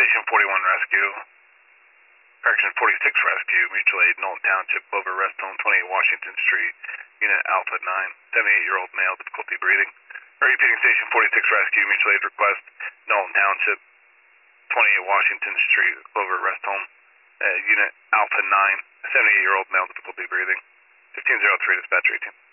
Station 41 Rescue. Correction 46 Rescue, Mutual Aid, Knowlton Township, Clover Rest Home, 28 Washington Street, Unit Alpha 9, 78-year-old male, difficulty breathing. Repeating Station 46 Rescue, Mutual Aid request, Knowlton Township, 28 Washington Street, Clover Rest Home, Unit Alpha 9, 78-year-old male, difficulty breathing. 1503 dispatcher 18.